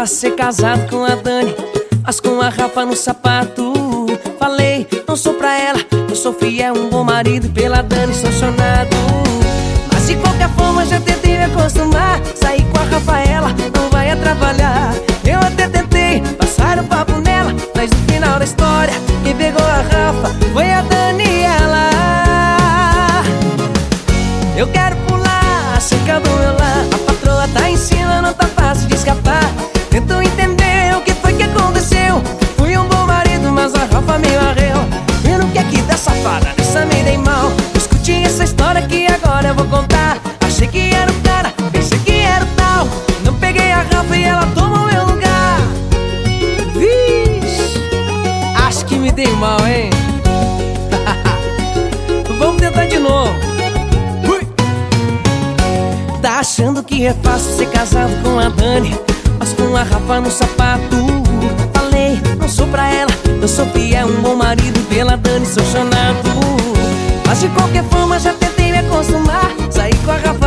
fácil ser casado com a Dani, mas com a Rafa no sapato. Falei, não sou pra ela, eu sou fiel, um bom marido, e pela Dani sou chonado. Mas de qualquer forma já tentei me acostumar, sair com a Rafaela não vai atrapalhar. Eu até tentei passar o papo nela, mas no final da história quem pegou a Rafa foi a Daniela. Eu quero pular a cerca do meu lar, a patroa tá em cima, não tá fácil de escapar. Tento entender o que foi que aconteceu. Fui um bom marido, mas a Rafa me varreu. Eu não quero que dá safada, nessa me dei mal. Escute essa história que agora eu vou contar. Achei que era o cara, pensei que era o tal. Não peguei a Rafa e ela tomou meu lugar. Vixe, acho que me dei mal, hein? Vamos tentar de novo. Tá achando que é fácil ser casado com a Dani, mas com a Rafa no sapato. Falei, não sou pra ela, eu sou fiel, um bom marido, e pela Dani sou chonado. Mas de qualquer forma já tentei me acostumar, sair com a Rafa